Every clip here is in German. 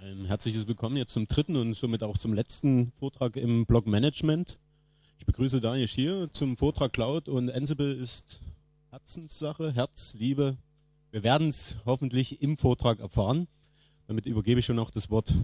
Ein herzliches Willkommen jetzt zum dritten und somit auch zum letzten Vortrag im Blog Management. Ich begrüße Daniel Schier zum Vortrag Cloud und Ansible ist Herzenssache, Herzliebe. Wir werden es hoffentlich im Vortrag erfahren. Damit übergebe ich schon auch das Wort.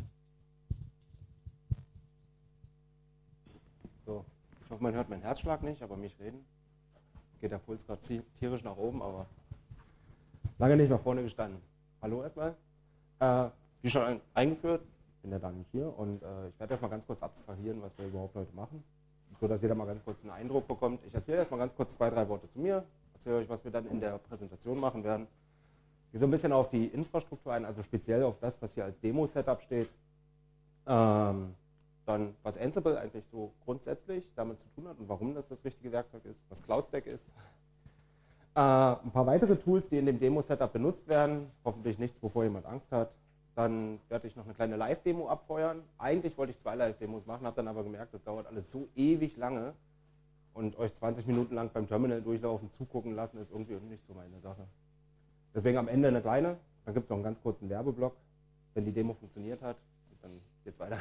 So, ich hoffe, man hört meinen Herzschlag nicht, aber mich reden. Geht der Puls gerade tierisch nach oben, aber lange nicht mehr vorne gestanden. Hallo erstmal. Wie schon eingeführt, ich bin der Daniel Schier und ich werde erstmal ganz kurz abstrahieren, was wir überhaupt heute machen, so dass jeder mal ganz kurz einen Eindruck bekommt. Ich erzähle erstmal ganz kurz 2, 3 Worte zu mir, erzähle euch, was wir dann in der Präsentation machen werden. Gehe so ein bisschen auf die Infrastruktur ein, also speziell auf das, was hier als Demo-Setup steht. Dann, was Ansible eigentlich so grundsätzlich damit zu tun hat und warum das richtige Werkzeug ist, was CloudStack ist. Ein paar weitere Tools, die in dem Demo-Setup benutzt werden, hoffentlich nichts, wovor jemand Angst hat. Dann werde ich noch eine kleine Live-Demo abfeuern. Eigentlich wollte ich 2 Live-Demos machen, habe dann aber gemerkt, das dauert alles so ewig lange und euch 20 Minuten lang beim Terminal durchlaufen, zugucken lassen, ist irgendwie nicht so meine Sache. Deswegen am Ende eine kleine, dann gibt es noch einen ganz kurzen Werbeblock, wenn die Demo funktioniert hat, und dann geht es weiter.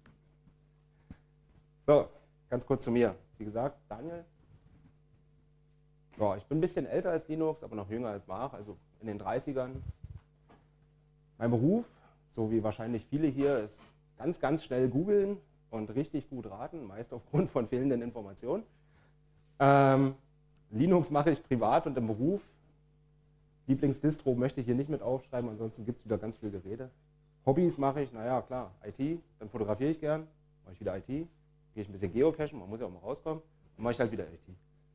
So, ganz kurz zu mir. Wie gesagt, Daniel. Ja, ich bin ein bisschen älter als Linux, aber noch jünger als Marc, also in den 30ern. Mein Beruf, so wie wahrscheinlich viele hier, ist ganz, ganz schnell googeln und richtig gut raten, meist aufgrund von fehlenden Informationen. Linux mache ich privat und im Beruf. Lieblingsdistro möchte ich hier nicht mit aufschreiben, ansonsten gibt es wieder ganz viel Gerede. Hobbys mache ich, naja klar, IT, dann fotografiere ich gern, mache ich wieder IT, gehe ich ein bisschen geocachen, man muss ja auch mal rauskommen, dann mache ich halt wieder IT.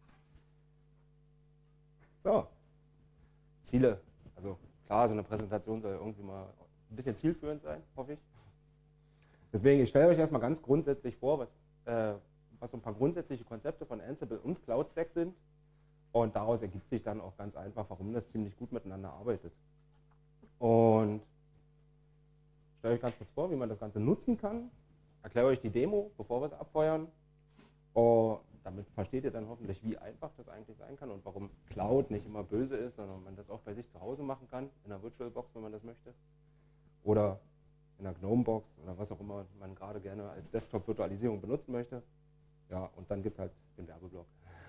So, Ziele, also klar, so eine Präsentation soll irgendwie mal ein bisschen zielführend sein, hoffe ich. Deswegen, ich stelle euch erstmal ganz grundsätzlich vor, was so ein paar grundsätzliche Konzepte von Ansible und CloudStack sind. Und daraus ergibt sich dann auch ganz einfach, warum das ziemlich gut miteinander arbeitet. Und ich stelle euch ganz kurz vor, wie man das Ganze nutzen kann. Erkläre euch die Demo, bevor wir es abfeuern. Und damit versteht ihr dann hoffentlich, wie einfach das eigentlich sein kann und warum Cloud nicht immer böse ist, sondern man das auch bei sich zu Hause machen kann, in einer VirtualBox, wenn man das möchte. Oder in einer GNOME-Box oder was auch immer man gerade gerne als Desktop-Virtualisierung benutzen möchte. Ja, und dann gibt es halt den Werbeblock.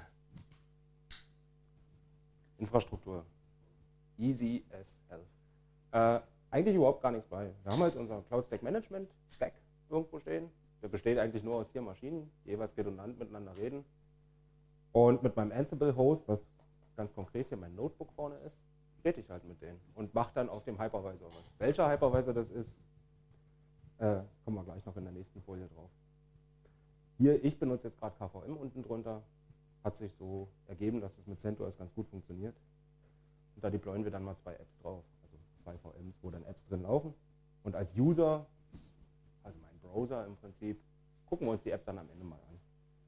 Infrastruktur. Easy as hell. Eigentlich überhaupt gar nichts bei. Wir haben halt unser CloudStack Management Stack irgendwo stehen. Der besteht eigentlich nur aus 4 Maschinen, die jeweils redundant miteinander reden. Und mit meinem Ansible-Host, was ganz konkret hier mein Notebook vorne ist, rede ich halt mit denen und mache dann auf dem Hypervisor was. Welcher Hypervisor das ist, kommen wir gleich noch in der nächsten Folie drauf. Hier, ich benutze jetzt gerade KVM unten drunter. Hat sich so ergeben, dass es mit CentOS ganz gut funktioniert. Und da deployen wir dann mal 2 Apps drauf, also 2 VMs, wo dann Apps drin laufen. Und als User, also mein Browser im Prinzip, gucken wir uns die App dann am Ende mal an.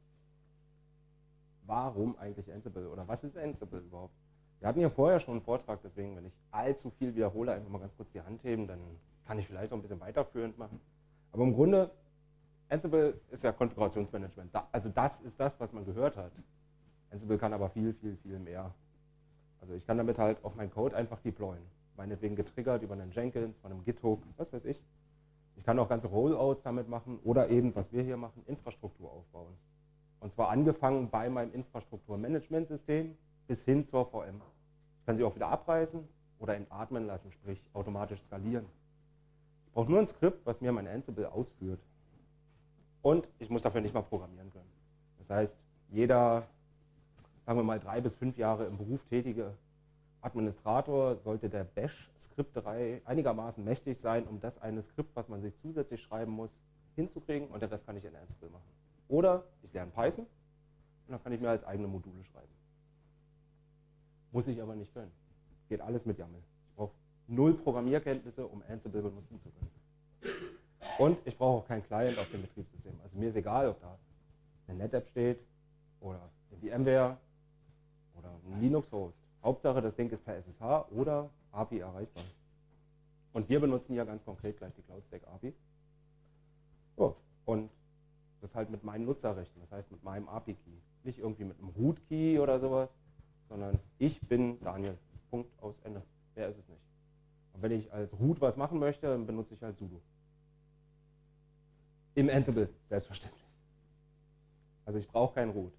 Warum eigentlich Ansible oder was ist Ansible überhaupt? Wir hatten ja vorher schon einen Vortrag, deswegen, wenn ich allzu viel wiederhole, einfach mal ganz kurz die Hand heben, dann kann ich vielleicht auch ein bisschen weiterführend machen. Aber im Grunde, Ansible ist ja Konfigurationsmanagement. Also das ist das, was man gehört hat. Ansible kann aber viel, viel, viel mehr. Also ich kann damit halt auch meinen Code einfach deployen. Meinetwegen getriggert über einen Jenkins, von einem GitHub, was weiß ich. Ich kann auch ganze Rollouts damit machen oder eben, was wir hier machen, Infrastruktur aufbauen. Und zwar angefangen bei meinem Infrastrukturmanagementsystem bis hin zur VM. Ich kann sie auch wieder abreißen oder entatmen lassen, sprich automatisch skalieren. Ich brauche nur ein Skript, was mir mein Ansible ausführt. Und ich muss dafür nicht mal programmieren können. Das heißt, jeder, sagen wir mal 3 bis 5 Jahre im Beruf tätige Administrator sollte der Bash-Skripterei einigermaßen mächtig sein, um das eine Skript, was man sich zusätzlich schreiben muss, hinzukriegen, und den Rest kann ich in Ansible machen. Oder ich lerne Python und dann kann ich mir als eigene Module schreiben. Muss ich aber nicht können. Geht alles mit YAML. Ich brauche 0 Programmierkenntnisse, um Ansible benutzen zu können. Und ich brauche auch keinen Client auf dem Betriebssystem. Also mir ist egal, ob da eine NetApp steht oder eine VMware oder ein Linux-Host. Hauptsache, das Ding ist per SSH oder API erreichbar. Und wir benutzen ja ganz konkret gleich die CloudStack API. So, und das halt mit meinen Nutzerrechten, das heißt mit meinem API-Key. Nicht irgendwie mit einem Root-Key oder sowas, sondern ich bin Daniel. Punkt, aus, Ende. Mehr ist es nicht. Und wenn ich als Root was machen möchte, dann benutze ich halt sudo. Im Ansible, selbstverständlich. Also ich brauche kein Root.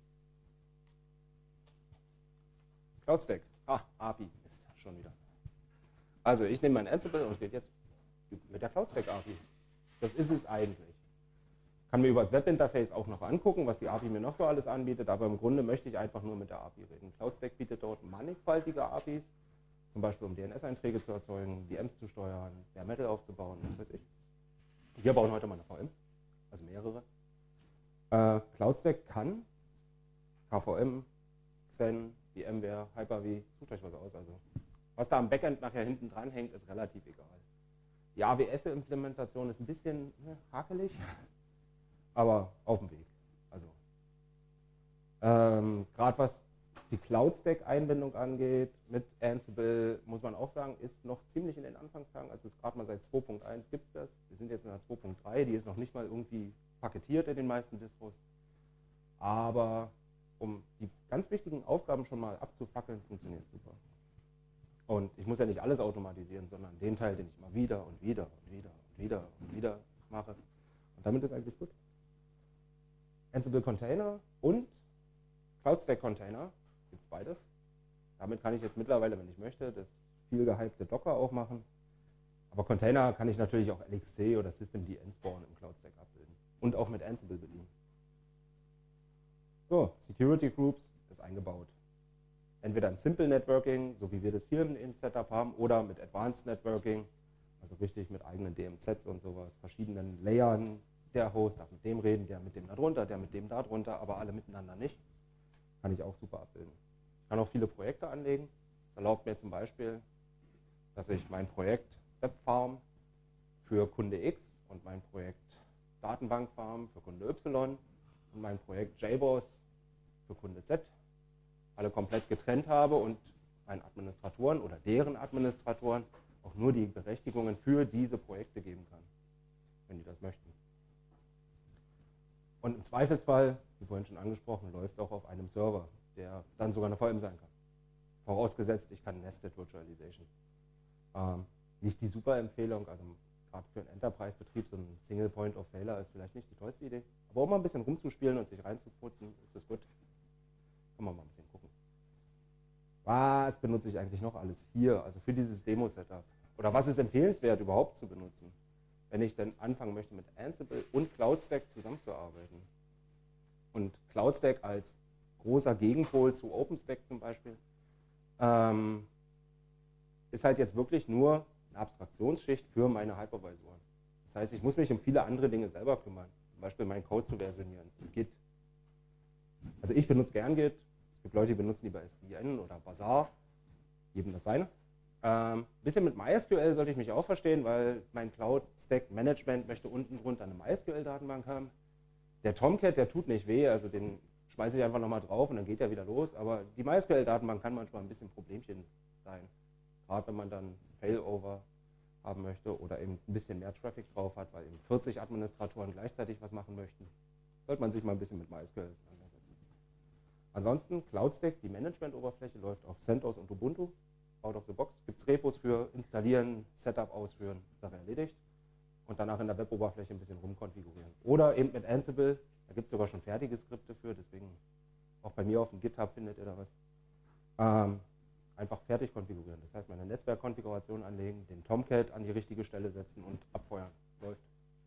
CloudStack. API ist schon wieder. Also ich nehme mein Ansible und rede jetzt mit der CloudStack API. Das ist es eigentlich. Kann mir über das Webinterface auch noch angucken, was die API mir noch so alles anbietet, aber im Grunde möchte ich einfach nur mit der API reden. CloudStack bietet dort mannigfaltige APIs, zum Beispiel um DNS-Einträge zu erzeugen, VMs zu steuern, Bare Metal aufzubauen, was weiß ich. Wir bauen heute mal eine VM, also mehrere. CloudStack kann KVM, Xen, VMware, Hyper-V, sucht euch was aus. Also was da am Backend nachher hinten dran hängt, ist relativ egal. Die AWS-Implementation ist ein bisschen hakelig, aber auf dem Weg. Also gerade was die CloudStack-Einbindung angeht, mit Ansible, muss man auch sagen, ist noch ziemlich in den Anfangstagen. Also es ist gerade mal seit 2.1 gibt es das. Wir sind jetzt in der 2.3, die ist noch nicht mal irgendwie paketiert in den meisten Distros. Aber um die ganz wichtigen Aufgaben schon mal abzufackeln, funktioniert super. Und ich muss ja nicht alles automatisieren, sondern den Teil, den ich immer wieder und wieder und wieder und wieder und wieder mache. Und damit ist eigentlich gut. Ansible Container und CloudStack Container, gibt es beides. Damit kann ich jetzt mittlerweile, wenn ich möchte, das viel gehypte Docker auch machen. Aber Container kann ich natürlich auch LXC oder Systemd Spawn im CloudStack abbilden. Und auch mit Ansible bedienen. So, Security Groups ist eingebaut. Entweder im Simple Networking, so wie wir das hier im Setup haben, oder mit Advanced Networking, also richtig mit eigenen DMZs und sowas, verschiedenen Layern. Der Host darf mit dem reden, der mit dem da drunter, der mit dem da drunter, aber alle miteinander nicht. Kann ich auch super abbilden. Ich kann auch viele Projekte anlegen. Das erlaubt mir zum Beispiel, dass ich mein Projekt Webfarm für Kunde X und mein Projekt Datenbankfarm für Kunde Y und mein Projekt JBoss für Kunde Z alle komplett getrennt habe und meinen Administratoren oder deren Administratoren auch nur die Berechtigungen für diese Projekte geben kann, wenn die das möchten. Und im Zweifelsfall, wie vorhin schon angesprochen, läuft es auch auf einem Server, der dann sogar eine VM sein kann. Vorausgesetzt, ich kann Nested Virtualization. Nicht die super Empfehlung, also gerade für einen Enterprise-Betrieb, so ein Single Point of Failure ist vielleicht nicht die tollste Idee. Aber um mal ein bisschen rumzuspielen und sich reinzuputzen, ist das gut. Kann man mal ein bisschen gucken. Was benutze ich eigentlich noch alles hier, also für dieses Demo-Setup? Oder was ist empfehlenswert überhaupt zu benutzen, wenn ich dann anfangen möchte, mit Ansible und CloudStack zusammenzuarbeiten? Und CloudStack als großer Gegenpol zu OpenStack zum Beispiel, ist halt jetzt wirklich nur eine Abstraktionsschicht für meine Hypervisoren. Das heißt, ich muss mich um viele andere Dinge selber kümmern, zum Beispiel meinen Code zu versionieren, Git. Also ich benutze gern Git, es gibt Leute, die benutzen lieber SVN oder Bazaar, jedem das seine. Ein bisschen mit MySQL sollte ich mich auch verstehen, weil mein Cloud-Stack-Management möchte unten drunter eine MySQL-Datenbank haben. Der Tomcat, der tut nicht weh, also den schmeiße ich einfach nochmal drauf und dann geht er wieder los. Aber die MySQL-Datenbank kann manchmal ein bisschen Problemchen sein. Gerade wenn man dann Failover haben möchte oder eben ein bisschen mehr Traffic drauf hat, weil eben 40 Administratoren gleichzeitig was machen möchten, sollte man sich mal ein bisschen mit MySQL auseinandersetzen. Ansonsten CloudStack, die Management-Oberfläche läuft auf CentOS und Ubuntu. Out of the box. Gibt es Repos für installieren, Setup ausführen, Sache erledigt. Und danach in der Web-Oberfläche ein bisschen rumkonfigurieren. Oder eben mit Ansible, da gibt es sogar schon fertige Skripte für, deswegen auch bei mir auf dem GitHub findet ihr da was. Einfach fertig konfigurieren. Das heißt, meine Netzwerkkonfiguration anlegen, den Tomcat an die richtige Stelle setzen und abfeuern. Läuft.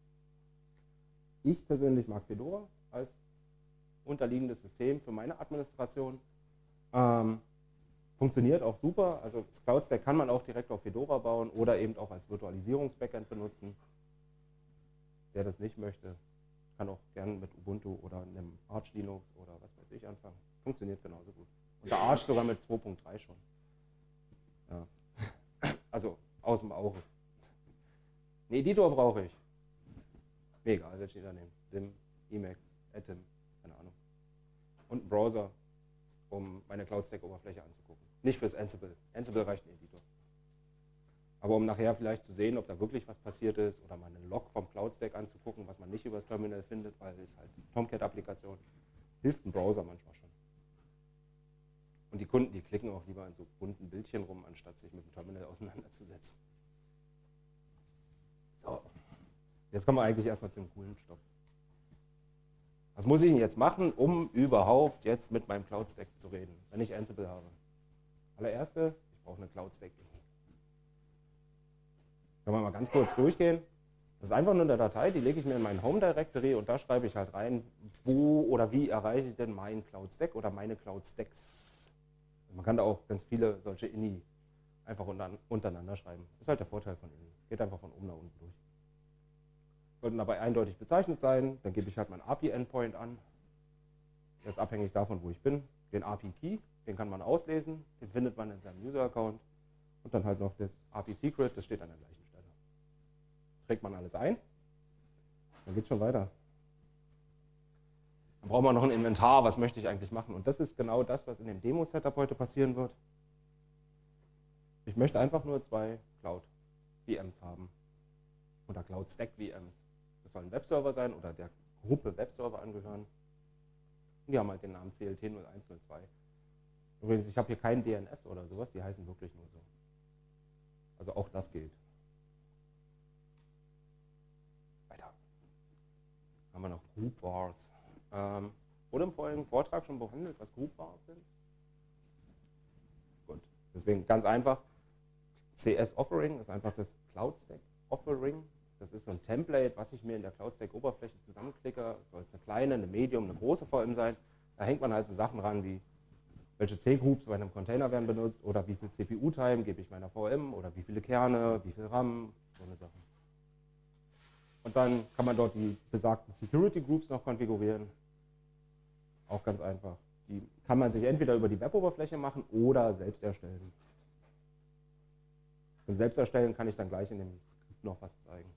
Ich persönlich mag Fedora als unterliegendes System für meine Administration. Funktioniert auch super, also das CloudStack kann man auch direkt auf Fedora bauen oder eben auch als Virtualisierungs-Backend benutzen. Wer das nicht möchte, kann auch gerne mit Ubuntu oder einem Arch Linux oder was weiß ich anfangen. Funktioniert genauso gut. Und der Arch sogar mit 2.3 schon. Ja. Also aus dem Auge. Einen Editor brauche ich. Mir egal, welchen ich da nehme. Vim, Emacs, Atom, keine Ahnung. Und einen Browser, um meine CloudStack-Oberfläche anzugucken. Nicht fürs Ansible. Ansible reicht ein Editor. Aber um nachher vielleicht zu sehen, ob da wirklich was passiert ist oder mal einen Log vom CloudStack anzugucken, was man nicht übers Terminal findet, weil es halt Tomcat-Applikation, hilft ein Browser manchmal schon. Und die Kunden, die klicken auch lieber an so bunten Bildchen rum, anstatt sich mit dem Terminal auseinanderzusetzen. So, Jetzt kommen wir eigentlich erstmal zum coolen Stoff. Was muss ich denn jetzt machen, um überhaupt jetzt mit meinem Cloud Stack zu reden, wenn ich Ansible habe? Allererste, ich brauche eine Cloud Stack INI. Können wir mal ganz kurz durchgehen. Das ist einfach nur eine Datei, die lege ich mir in mein Home Directory und da schreibe ich halt rein, wo oder wie erreiche ich denn meinen Cloud Stack oder meine Cloud Stacks. Man kann da auch ganz viele solche INI einfach untereinander schreiben. Das ist halt der Vorteil von INI. Geht einfach von oben nach unten durch. Sollten dabei eindeutig bezeichnet sein, dann gebe ich halt meinen API-Endpoint an. Der ist abhängig davon, wo ich bin. Den API-Key, den kann man auslesen, den findet man in seinem User-Account. Und dann halt noch das API-Secret, das steht an der gleichen Stelle. Trägt man alles ein, dann geht es schon weiter. Dann braucht man noch ein Inventar, was möchte ich eigentlich machen. Und das ist genau das, was in dem Demo-Setup heute passieren wird. Ich möchte einfach nur 2 Cloud-VMs haben. Oder Cloud-Stack-VMs. Das sollen Webserver sein oder der Gruppe Webserver angehören. Die haben halt den Namen CLT 0102. Übrigens, ich habe hier kein DNS oder sowas, die heißen wirklich nur so. Also auch das gilt. Weiter. Haben wir noch Group Vars. Wurde im vorigen Vortrag schon behandelt, was Group Vars sind? Gut, deswegen ganz einfach. CS Offering ist einfach das Cloud Stack Offering. Das ist so ein Template, was ich mir in der Cloud Stack Oberfläche zusammenklicke. Soll es eine kleine, eine Medium, eine große VM sein. Da hängt man halt so Sachen ran wie, welche C-Groups bei einem Container werden benutzt oder wie viel CPU-Time gebe ich meiner VM oder wie viele Kerne, wie viel RAM, so eine Sache. Und dann kann man dort die besagten Security Groups noch konfigurieren. Auch ganz einfach. Die kann man sich entweder über die Web-Oberfläche machen oder selbst erstellen. Zum Selbsterstellen kann ich dann gleich in dem Skript noch was zeigen.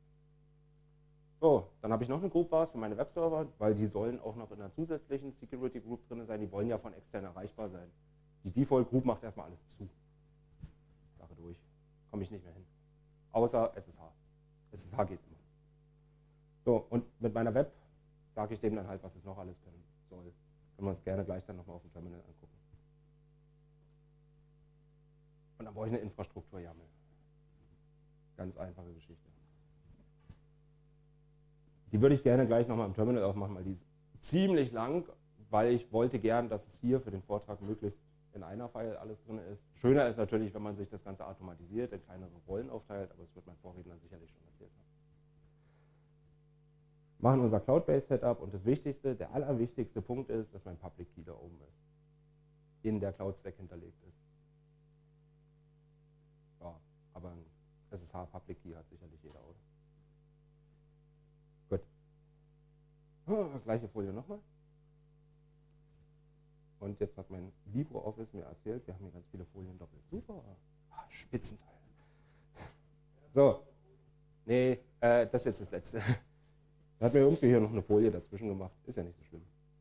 So, dann habe ich noch eine Group Vars für meine Webserver, weil die sollen auch noch in einer zusätzlichen Security Group drin sein. Die wollen ja von extern erreichbar sein. Die Default Group macht erstmal alles zu. Sache durch. Komme ich nicht mehr hin. Außer SSH. SSH geht immer. So, und mit meiner Web sage ich dem dann halt, was es noch alles können soll. Können wir uns gerne gleich dann nochmal auf dem Terminal angucken. Und dann brauche ich eine Infrastruktur-YAML. Ganz einfache Geschichte. Die würde ich gerne gleich nochmal im Terminal aufmachen, weil die ist ziemlich lang, weil ich wollte gern, dass es hier für den Vortrag möglichst in einer File alles drin ist. Schöner ist natürlich, wenn man sich das Ganze automatisiert, in kleinere Rollen aufteilt, aber das wird mein Vorredner sicherlich schon erzählt haben. Machen unser Cloud-Based Setup und das Wichtigste, der allerwichtigste Punkt ist, dass mein Public Key da oben ist. In der Cloud Stack hinterlegt ist. Ja, aber ein SSH Public Key hat sicherlich jeder, oder? Gut. Gleiche Folie nochmal. Und jetzt hat mein LibreOffice mir erzählt, wir haben hier ganz viele Folien doppelt. Super. Spitzenteil. So. Nee, das ist jetzt das letzte. Da hat mir irgendwie hier noch eine Folie dazwischen gemacht. Ist ja nicht so schlimm.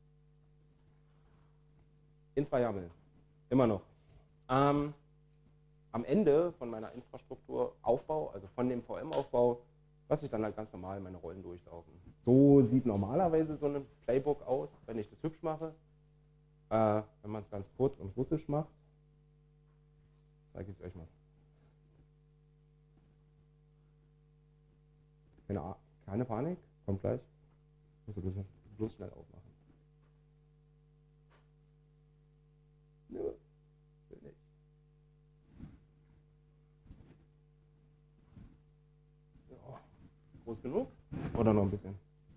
Infra-YAML. Immer noch. Am Ende von meiner Infrastrukturaufbau, also von dem VM-Aufbau, lasse ich dann halt ganz normal meine Rollen durchlaufen. So sieht normalerweise so ein Playbook aus, wenn ich das hübsch mache. Wenn man es ganz kurz und russisch macht, zeige ich es euch mal. Keine Panik, kommt gleich. Ich muss ein bisschen bloß schnell aufmachen. Nö, will nicht. Ja, groß genug? Oder noch ein bisschen?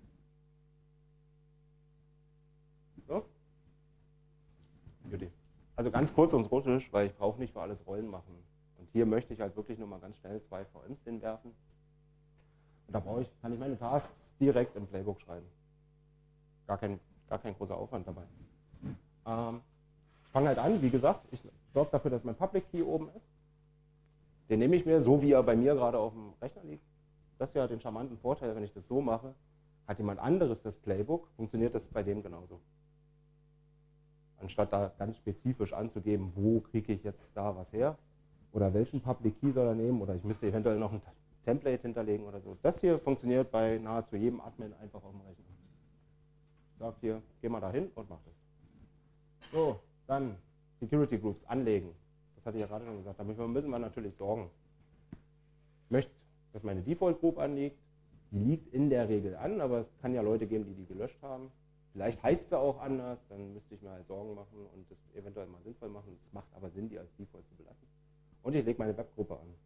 So? Judy. Also ganz kurz und russisch, weil ich brauche nicht für alles Rollen machen. Und hier möchte ich halt wirklich nur mal ganz schnell 2 VMs hinwerfen. Und da kann ich meine Tasks direkt im Playbook schreiben. Gar kein großer Aufwand dabei. Ich fange halt an, wie gesagt, ich sorge dafür, dass mein Public Key oben ist. Den nehme ich mir, so wie er bei mir gerade auf dem Rechner liegt. Das hier hat den charmanten Vorteil, wenn ich das so mache, hat jemand anderes das Playbook, funktioniert das bei dem genauso. Anstatt da ganz spezifisch anzugeben, wo kriege ich jetzt da was her oder welchen Public Key soll er nehmen oder ich müsste eventuell noch ein Template hinterlegen oder so. Das hier funktioniert bei nahezu jedem Admin einfach auf dem Rechner. Sagt hier, geh mal da hin und mach das. So, dann Security Groups anlegen. Das hatte ich ja gerade schon gesagt. Damit müssen wir natürlich sorgen. Ich möchte, dass meine Default Group anliegt. Die liegt in der Regel an, aber es kann ja Leute geben, die gelöscht haben. Vielleicht heißt sie auch anders, dann müsste ich mir halt Sorgen machen und das eventuell mal sinnvoll machen. Es macht aber Sinn, die als Default zu belassen. Und ich lege meine Webgruppe an.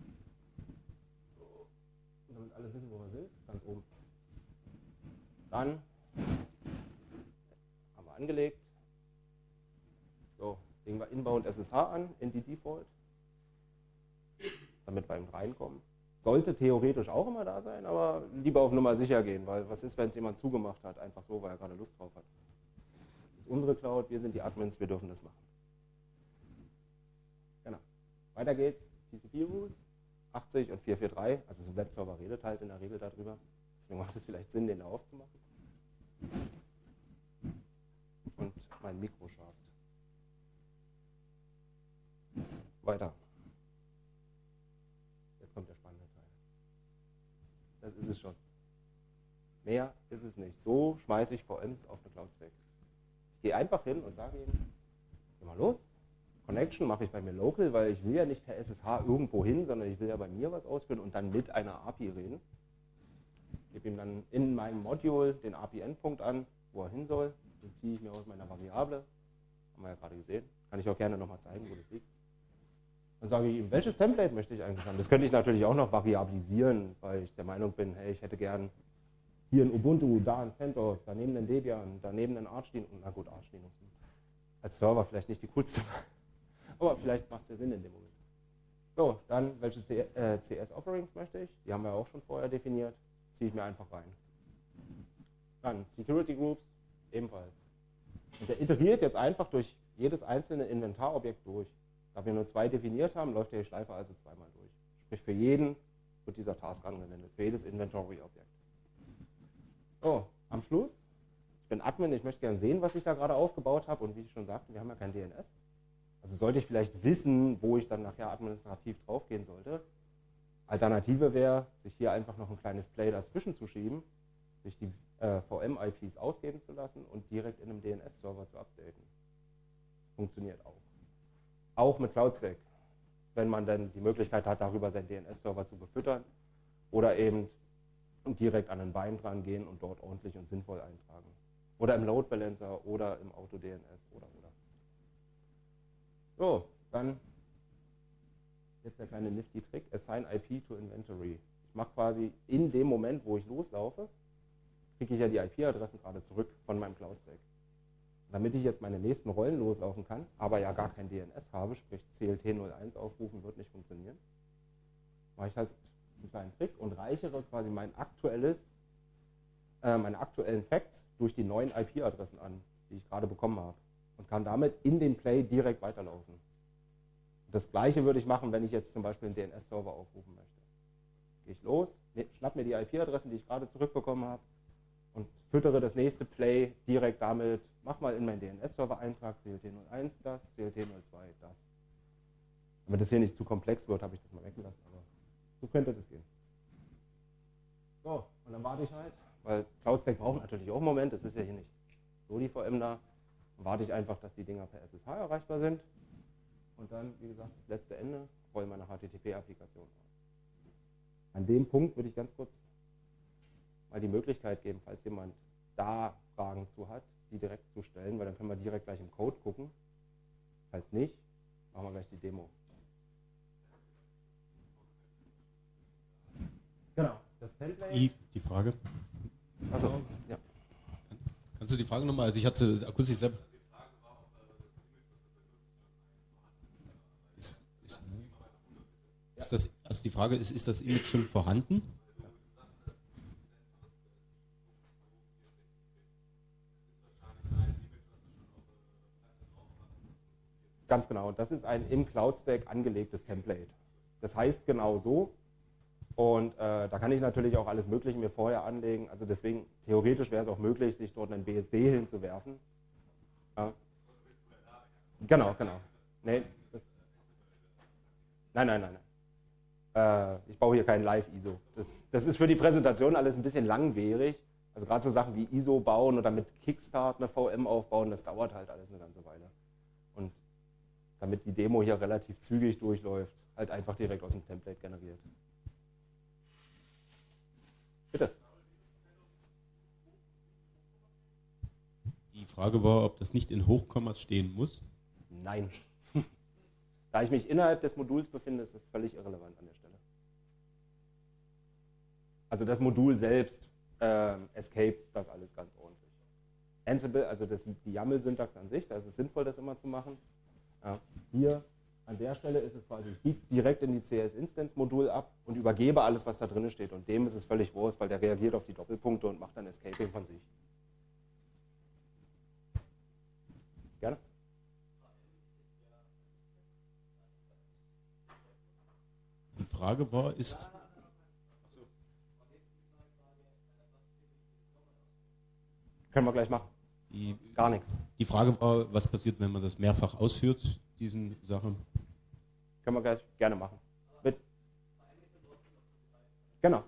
Und damit alle wissen, wo wir sind, ganz oben. Dann haben wir angelegt. So, legen wir Inbound SSH an in die Default, damit wir eben reinkommen. Sollte theoretisch auch immer da sein, aber lieber auf Nummer sicher gehen, weil was ist, wenn es jemand zugemacht hat, einfach so, weil er gerade Lust drauf hat. Das ist unsere Cloud, wir sind die Admins, wir dürfen das machen. Genau. Weiter geht's, TCP-Rules, 80 und 443, also so ein Webserver redet halt in der Regel darüber, deswegen macht es vielleicht Sinn, den da aufzumachen. Und mein Mikro schabt. Weiter. Jetzt kommt der spannende Teil. Das ist es schon. Mehr ist es nicht. So schmeiße ich VMs auf eine Cloud-Stack. Ich gehe einfach hin und sage ihm, geh mal los. Connection mache ich bei mir local, weil ich will ja nicht per SSH irgendwo hin, sondern ich will ja bei mir was ausführen und dann mit einer API reden. Ich gebe ihm dann in meinem Module den API-Endpunkt an, wo er hin soll. Den ziehe ich mir aus meiner Variable. Haben wir ja gerade gesehen. Kann ich auch gerne nochmal zeigen, wo das liegt. Dann sage ich ihm, welches Template möchte ich eigentlich haben. Das könnte ich natürlich auch noch variabilisieren, weil ich der Meinung bin, hey, ich hätte gern hier ein Ubuntu, da ein CentOS, daneben ein Debian, daneben ein Arch-Linux. Na gut, Arch-Linux als Server vielleicht nicht die coolste Wahl, aber vielleicht macht es ja Sinn in dem Moment. So, dann welche CS-Offerings möchte ich? Die haben wir auch schon vorher definiert. Ziehe ich mir einfach rein. Dann Security Groups, ebenfalls. Und der iteriert jetzt einfach durch jedes einzelne Inventarobjekt durch. Da wir nur 2 definiert haben, läuft die Schleife also zweimal durch. Sprich, für jeden wird dieser Task angewendet, für jedes Inventory-Objekt. So, am Schluss, ich bin Admin, ich möchte gerne sehen, was ich da gerade aufgebaut habe und wie ich schon sagte, wir haben ja kein DNS. Also sollte ich vielleicht wissen, wo ich dann nachher administrativ draufgehen sollte. Alternative wäre, sich hier einfach noch ein kleines Play dazwischen zu schieben, sich die VM-IPs ausgeben zu lassen und direkt in einem DNS-Server zu updaten. Funktioniert auch. Auch mit CloudStack, wenn man dann die Möglichkeit hat, darüber seinen DNS-Server zu befüttern oder eben direkt an den Bein dran gehen und dort ordentlich und sinnvoll eintragen. Oder im Load Balancer oder im Auto-DNS oder. So, dann jetzt der kleine Nifty-Trick, Assign IP to Inventory. Ich mache quasi in dem Moment, wo ich loslaufe, kriege ich ja die IP-Adressen gerade zurück von meinem CloudStack. Damit ich jetzt meine nächsten Rollen loslaufen kann, aber ja gar kein DNS habe, sprich CLT01 aufrufen wird nicht funktionieren, mache ich halt einen kleinen Trick und reichere quasi meine aktuellen Facts durch die neuen IP-Adressen an, die ich gerade bekommen habe und kann damit in den Play direkt weiterlaufen. Das gleiche würde ich machen, wenn ich jetzt zum Beispiel einen DNS-Server aufrufen möchte. Gehe ich los, schnapp mir die IP-Adressen, die ich gerade zurückbekommen habe und füttere das nächste Play direkt damit, mach mal in meinen DNS-Server-Eintrag CLT01 das, CLT02 das. Damit das hier nicht zu komplex wird, habe ich das mal weggelassen, aber so könnte das gehen. So, und dann warte ich halt, weil CloudStack braucht natürlich auch einen Moment, das ist ja hier nicht so die VM da, dann warte ich einfach, dass die Dinger per SSH erreichbar sind und dann, wie gesagt, das letzte Ende, roll meine HTTP-Applikation aus. An dem Punkt würde ich ganz kurz mal die Möglichkeit geben, falls jemand da Fragen zu hat, die direkt zu stellen, weil dann können wir direkt gleich im Code gucken. Falls nicht, machen wir gleich die Demo. Genau, das Template. Die Frage. Achso, ja. Kannst du die Frage nochmal, also ich hatte akustisch selber. Die Frage ist das Image schon vorhanden? Ganz genau, das ist ein im CloudStack angelegtes Template. Das heißt genau so. Und da kann ich natürlich auch alles Mögliche mir vorher anlegen. Also deswegen, theoretisch wäre es auch möglich, sich dort einen BSD hinzuwerfen. Ja. Genau. Nee, nein. Ich baue hier kein Live-ISO. Das ist für die Präsentation alles ein bisschen langwierig. Also gerade so Sachen wie ISO bauen oder mit Kickstart eine VM aufbauen, das dauert halt alles eine ganze Weile. Und damit die Demo hier relativ zügig durchläuft, halt einfach direkt aus dem Template generiert. Bitte. Die Frage war, ob das nicht in Hochkommas stehen muss. Nein. Da ich mich innerhalb des Moduls befinde, ist das völlig irrelevant an der Stelle. Also das Modul selbst escape das alles ganz ordentlich. Ansible, also die YAML-Syntax an sich, da ist es sinnvoll, das immer zu machen. Hier an der Stelle ist es quasi, ich biege direkt in die CS-Instance-Modul ab und übergebe alles, was da drin steht. Und dem ist es völlig wurscht, weil der reagiert auf die Doppelpunkte und macht dann Escaping von sich. Gerne. Die Frage war, ist... Können wir gleich machen. Gar nichts. Die Frage war, was passiert, wenn man das mehrfach ausführt, diesen Sachen? Können wir gleich gerne machen. Genau.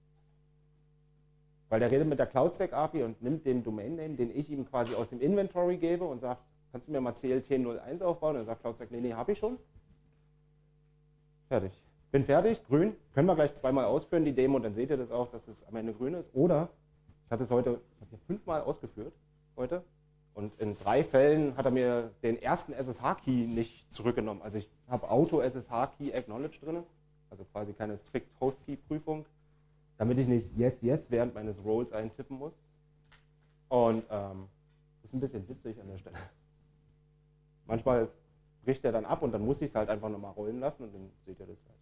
Weil der redet mit der CloudStack API und nimmt den Domain-Name, den ich ihm quasi aus dem Inventory gebe und sagt, kannst du mir mal CLT01 aufbauen? Und dann sagt CloudStack, nee, habe ich schon. Fertig. Bin fertig, grün. Können wir gleich zweimal ausführen, die Demo, und dann seht ihr das auch, dass es am Ende grün ist. Oder, ich habe hier 5-mal ausgeführt heute. Und in 3 Fällen hat er mir den ersten SSH-Key nicht zurückgenommen. Also ich habe Auto-SSH-Key Acknowledge drin, also quasi keine Strict-Host-Key-Prüfung, damit ich nicht Yes während meines Rolls eintippen muss. Und das ist ein bisschen witzig an der Stelle. Manchmal bricht er dann ab und dann muss ich es halt einfach nochmal rollen lassen und dann seht ihr das gleich.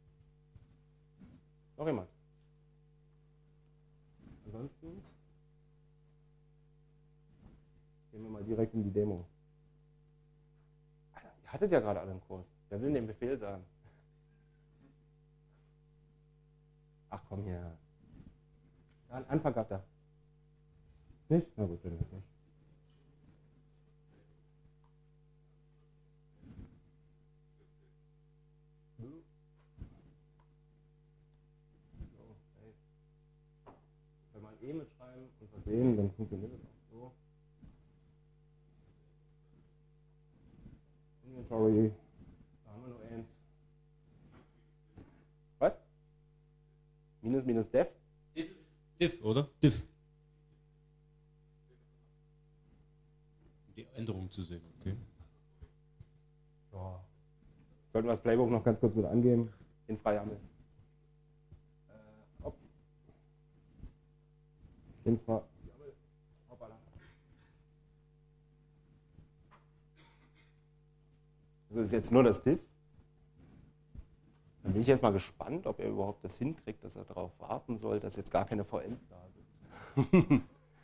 Noch jemand? Ansonsten gehen wir mal direkt in die Demo. Ihr hattet ja gerade alle einen Kurs. Wer will den Befehl sagen? Ach komm hier. Ja, einen Anfang habt ihr. Nicht? Na gut, dann nicht. Wenn man E mitschreiben und versehen, dann funktioniert das auch so. Inventory, da haben wir nur eins. Was? Minus def? Diff, oder? Diff. Die Änderung zu sehen, okay. Ja. Sollten wir das Playbook noch ganz kurz mit angeben? In Freihandel. Also ist jetzt nur das Diff. Dann bin ich jetzt mal gespannt, ob er überhaupt das hinkriegt, dass er darauf warten soll, dass jetzt gar keine VMs da sind.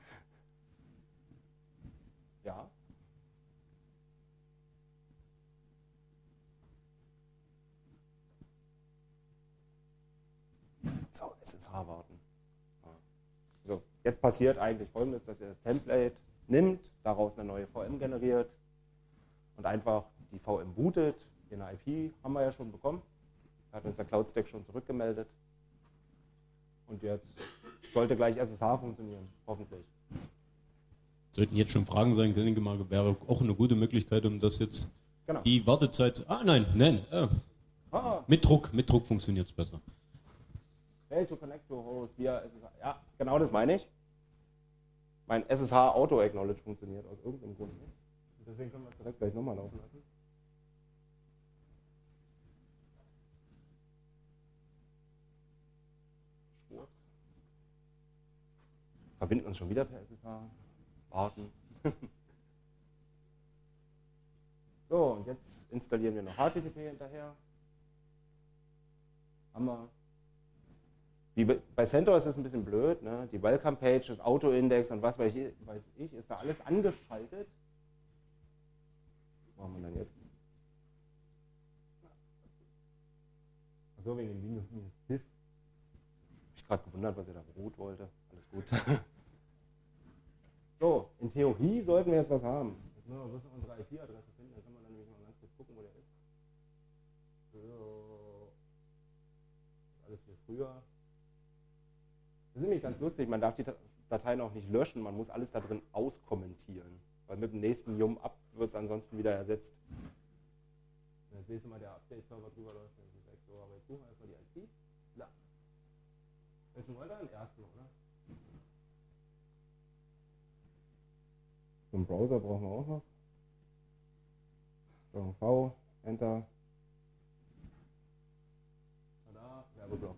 Ja. So, SSH warten. So, jetzt passiert eigentlich Folgendes, dass er das Template nimmt, daraus eine neue VM generiert und einfach die VM bootet. Den IP haben wir ja schon bekommen. Da hat uns der CloudStack schon zurückgemeldet. Und jetzt sollte gleich SSH funktionieren, hoffentlich. Sollten jetzt schon Fragen sein, denke ich mal, wäre auch eine gute Möglichkeit, um das jetzt die Wartezeit... Mit Druck funktioniert es besser. Fail to connect to host via SSH. Ja, genau das meine ich. Mein SSH Auto-Acknowledge funktioniert aus irgendeinem Grund nicht. Deswegen können wir es direkt gleich nochmal laufen lassen. Verbinden uns schon wieder per SSH. Warten. So, und jetzt installieren wir noch HTTP hinterher. Haben wir. Wie bei CentOS ist es ein bisschen blöd, ne? Die Welcome-Page, das Auto-Index und was weiß ich, ist da alles angeschaltet. Was machen wir dann jetzt? Achso, wegen dem Minus-Diff. Ich habe gerade gewundert, was ihr da rot wollte. Alles gut. So, in Theorie sollten wir jetzt was haben. Jetzt müssen wir unsere IP-Adresse finden, dann können wir dann nämlich mal ganz kurz gucken, wo der ist. So. Alles wie früher. Das ist nämlich ganz lustig, man darf die Dateien auch nicht löschen, man muss alles da drin auskommentieren. Weil mit dem nächsten Yum-Up wird es ansonsten wieder ersetzt. Wenn das nächste Mal der Update-Server drüber läuft, dann ist es echt so, aber jetzt suchen wir erstmal die IP. Da. Welchen wollt ihr? Den ersten, oder? So einen Browser brauchen wir auch noch. Steuerung V, Enter. Tada, Werbeblock.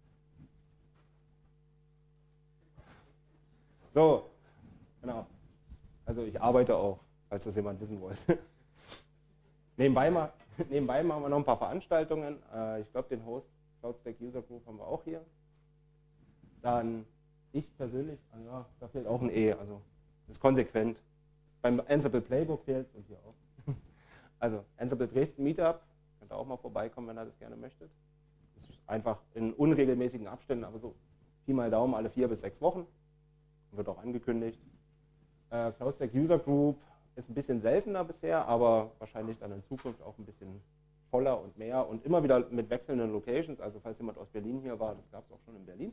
So, genau. Also ich arbeite auch, falls das jemand wissen wollte. Nebenbei machen wir noch ein paar Veranstaltungen. Ich glaube, den Host CloudStack User Group haben wir auch hier. Dann ich persönlich, ja, da fehlt auch ein E, also das ist konsequent. Beim Ansible Playbook fehlt es und hier auch. Also Ansible Dresden Meetup, könnt ihr auch mal vorbeikommen, wenn ihr das gerne möchtet. Das ist einfach in unregelmäßigen Abständen, aber so Pi mal Daumen alle 4 bis 6 Wochen. Wird auch angekündigt. CloudStack User Group ist ein bisschen seltener bisher, aber wahrscheinlich dann in Zukunft auch ein bisschen voller und mehr und immer wieder mit wechselnden Locations. Also falls jemand aus Berlin hier war, das gab es auch schon in Berlin.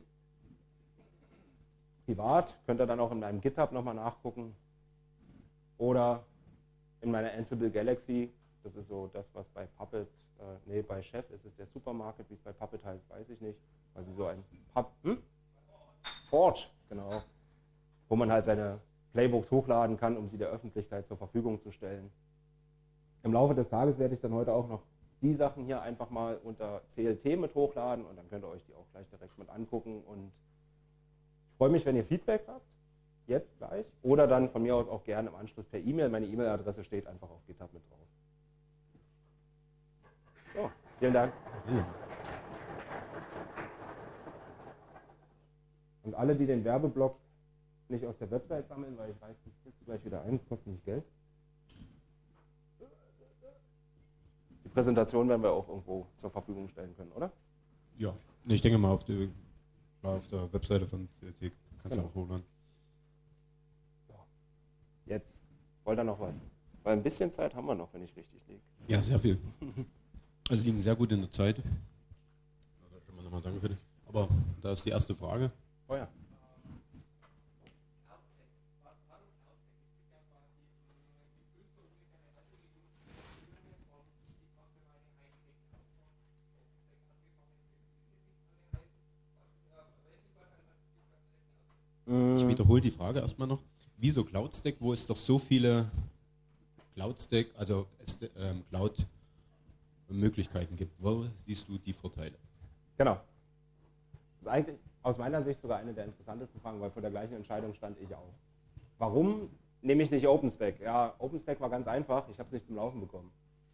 Privat könnt ihr dann auch in meinem GitHub nochmal nachgucken. Oder in meiner Ansible Galaxy, das ist so das, was bei Puppet, bei Chef ist es der Supermarket, wie es bei Puppet heißt, weiß ich nicht. Also so ein Forge, genau, wo man halt seine Playbooks hochladen kann, um sie der Öffentlichkeit zur Verfügung zu stellen. Im Laufe des Tages werde ich dann heute auch noch die Sachen hier einfach mal unter CLT mit hochladen und dann könnt ihr euch die auch gleich direkt mit angucken. Und ich freue mich, wenn ihr Feedback habt, jetzt gleich, oder dann von mir aus auch gerne im Anschluss per E-Mail. Meine E-Mail-Adresse steht einfach auf GitHub mit drauf. So, vielen Dank. Und alle, die den Werbeblock nicht aus der Website sammeln, weil ich weiß, das kriegst du gleich wieder ein, das kostet nicht Geld. Die Präsentation werden wir auch irgendwo zur Verfügung stellen können, oder? Ja, ich denke mal auf der Webseite von CLT kannst du Genau. auch hochladen. So. Jetzt wollt ihr noch was? Weil ein bisschen Zeit haben wir noch, wenn ich richtig liege. Ja, sehr viel. Also liegen sehr gut in der Zeit. Da schon mal nochmal danke für dich. Aber da ist die erste Frage. Oh ja. Ich wiederhole die Frage erstmal noch. Wieso CloudStack, wo es doch so viele CloudStack, also Cloud-Möglichkeiten gibt? Wo siehst du die Vorteile? Genau. Das ist eigentlich aus meiner Sicht sogar eine der interessantesten Fragen, weil vor der gleichen Entscheidung stand ich auch. Warum nehme ich nicht OpenStack? Ja, OpenStack war ganz einfach, ich habe es nicht zum Laufen bekommen.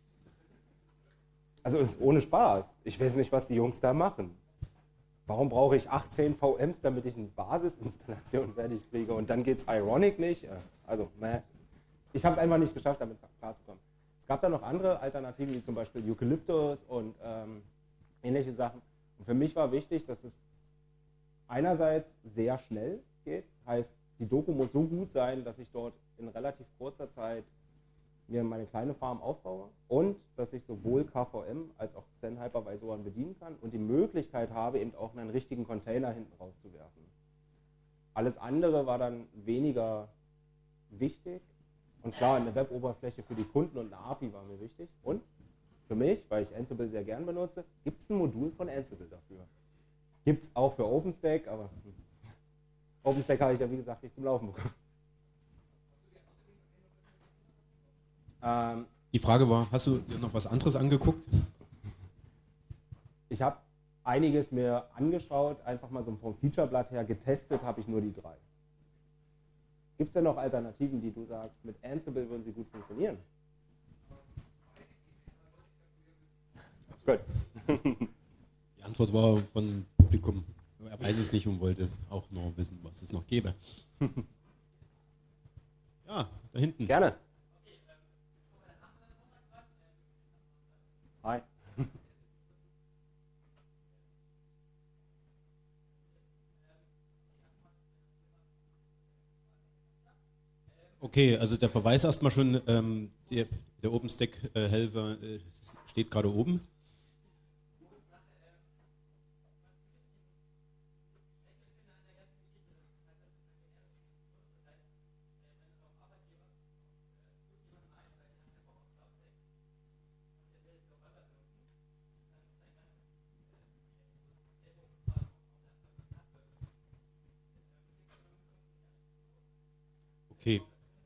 Also es ist ohne Spaß. Ich weiß nicht, was die Jungs da machen. Warum brauche ich 18 VMs, damit ich eine Basisinstallation fertig kriege und dann geht es Ironic nicht? Also, ich habe es einfach nicht geschafft, damit klarzukommen. Es gab dann noch andere Alternativen, wie zum Beispiel Eucalyptus und ähnliche Sachen. Und für mich war wichtig, dass es einerseits sehr schnell geht, heißt, die Doku muss so gut sein, dass ich dort in relativ kurzer Zeit mir meine kleine Farm aufbaue und dass ich sowohl KVM als auch Xen-Hypervisoren bedienen kann und die Möglichkeit habe, eben auch einen richtigen Container hinten rauszuwerfen. Alles andere war dann weniger wichtig und klar, eine Web-Oberfläche für die Kunden und eine API war mir wichtig und für mich, weil ich Ansible sehr gern benutze, gibt es ein Modul von Ansible dafür. Gibt es auch für OpenStack, aber OpenStack habe ich ja wie gesagt nicht zum Laufen bekommen. Die Frage war, hast du dir noch was anderes angeguckt? Ich habe einiges mir angeschaut, einfach mal so vom Featureblatt her, getestet habe ich nur die 3. Gibt es denn noch Alternativen, die du sagst, mit Ansible würden sie gut funktionieren? Gut. Die Antwort war von Publikum. Er weiß es nicht und wollte auch noch wissen, was es noch gäbe. Ja, da hinten. Gerne. Hi. Okay, also der Verweis erstmal schon, der OpenStack-Helfer steht gerade oben. Okay.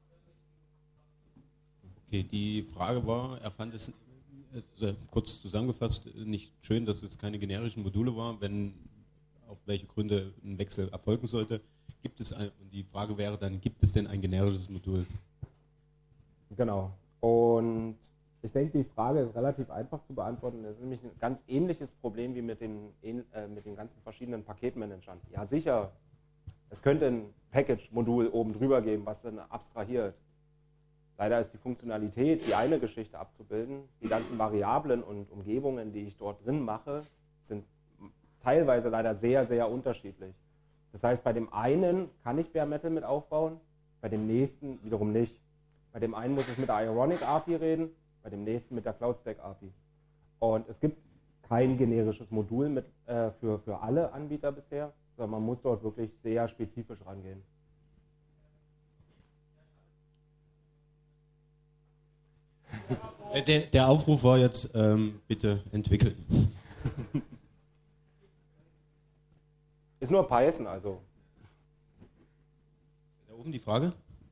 Okay, die Frage war, er fand es, kurz zusammengefasst, nicht schön, dass es keine generischen Module war, wenn auf welche Gründe ein Wechsel erfolgen sollte. Und die Frage wäre dann, gibt es denn ein generisches Modul? Genau. Und ich denke, die Frage ist relativ einfach zu beantworten. Es ist nämlich ein ganz ähnliches Problem wie mit den ganzen verschiedenen Paketmanagern. Ja, sicher, es könnte ein Package-Modul oben drüber geben, was dann abstrahiert. Leider ist die Funktionalität, die eine Geschichte abzubilden. Die ganzen Variablen und Umgebungen, die ich dort drin mache, sind teilweise leider sehr, sehr unterschiedlich. Das heißt, bei dem einen kann ich Bare Metal mit aufbauen, bei dem nächsten wiederum nicht. Bei dem einen muss ich mit der Ironic API reden, bei dem nächsten mit der CloudStack API. Und es gibt kein generisches Modul für alle Anbieter bisher, sondern man muss dort wirklich sehr spezifisch rangehen. Der Aufruf war jetzt, bitte entwickeln. Ist nur Python, also. Da oben die Frage?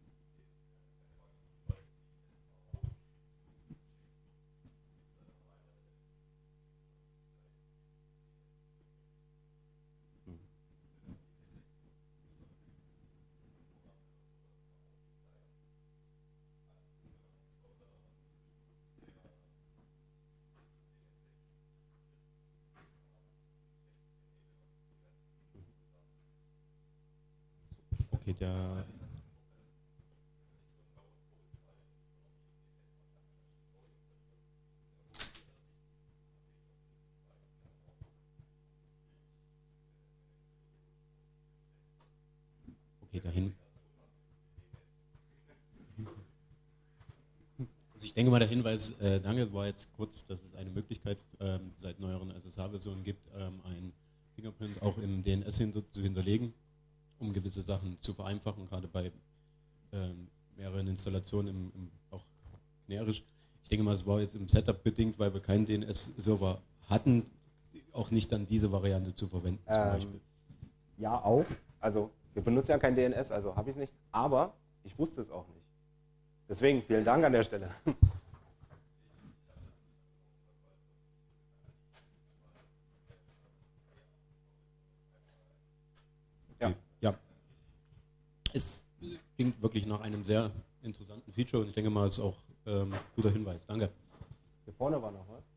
Okay, dahin. Also ich denke mal, der Hinweis, danke, war jetzt kurz, dass es eine Möglichkeit seit neueren SSH-Versionen gibt, ein Fingerprint auch im DNS zu hinterlegen, um gewisse Sachen zu vereinfachen, gerade bei mehreren Installationen auch generisch. Ich denke mal, es war jetzt im Setup bedingt, weil wir keinen DNS-Server hatten, auch nicht dann diese Variante zu verwenden zum Beispiel. Ja, auch. Also wir benutzen ja kein DNS, also habe ich es nicht. Aber ich wusste es auch nicht. Deswegen vielen Dank an der Stelle. Ja. Es klingt wirklich nach einem sehr interessanten Feature und ich denke mal, es ist auch ein guter Hinweis. Danke. Hier vorne war noch was.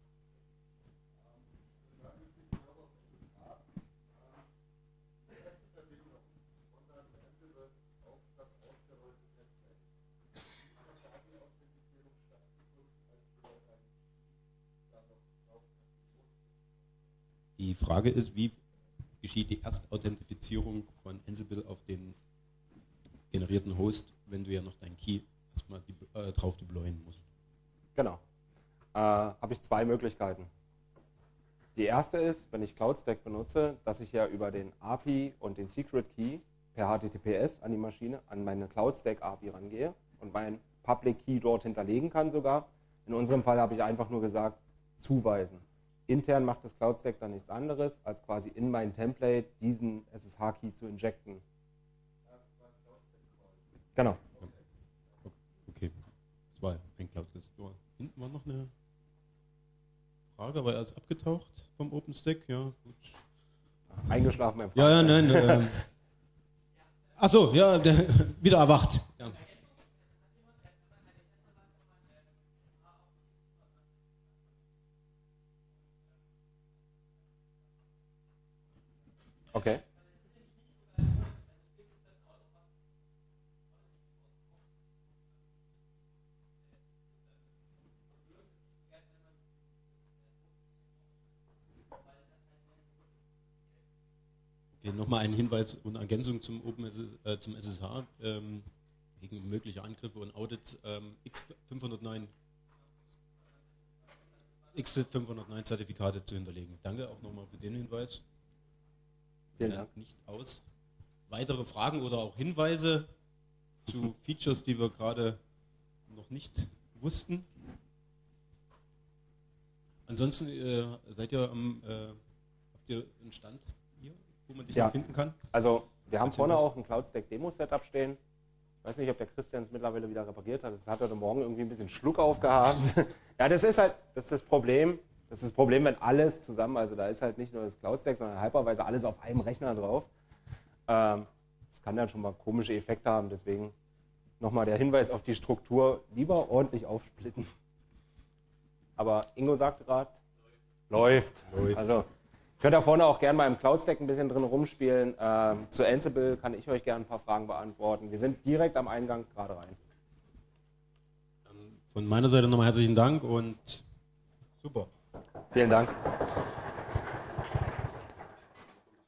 Die Frage ist, wie geschieht die Erstauthentifizierung von Ansible auf den generierten Host, wenn du ja noch deinen Key erstmal drauf deployen musst? Genau. Habe ich zwei Möglichkeiten. Die erste ist, wenn ich CloudStack benutze, dass ich ja über den API und den Secret Key per HTTPS an die Maschine, an meine CloudStack API rangehe und meinen Public Key dort hinterlegen kann sogar. In unserem Fall habe ich einfach nur gesagt, zuweisen. Intern macht das CloudStack dann nichts anderes, als quasi in mein Template diesen SSH-Key zu injecten. Genau. Okay, das war ein CloudStack. Hinten war noch eine Frage, aber er ist abgetaucht vom OpenStack. Ja, gut. Eingeschlafen beim Ja, nein. Achso, ja, wieder erwacht. Ja. Okay. Nochmal ein Hinweis und Ergänzung zum SSH gegen mögliche Angriffe und Audits X509 Zertifikate zu hinterlegen. Danke auch nochmal für den Hinweis. Vielen Dank. Nicht aus. Weitere Fragen oder auch Hinweise zu Features, die wir gerade noch nicht wussten? Ansonsten habt ihr einen Stand hier, wo man dich noch finden kann? Also wir haben vorne auch ein CloudStack Demo-Setup stehen. Ich weiß nicht, ob der Christian es mittlerweile wieder repariert hat. Das hat heute Morgen irgendwie ein bisschen Schluck aufgehabt. Ja, das ist das Problem. Das ist das Problem, wenn alles zusammen, also da ist halt nicht nur das Cloud-Stack, sondern Hypervisor, alles auf einem Rechner drauf. Das kann dann schon mal komische Effekte haben, deswegen nochmal der Hinweis auf die Struktur, lieber ordentlich aufsplitten. Aber Ingo sagte gerade, läuft. Also könnt ihr vorne auch gerne mal im Cloud-Stack ein bisschen drin rumspielen. Zu Ansible kann ich euch gerne ein paar Fragen beantworten. Wir sind direkt am Eingang gerade rein. Von meiner Seite nochmal herzlichen Dank und super. Vielen Dank.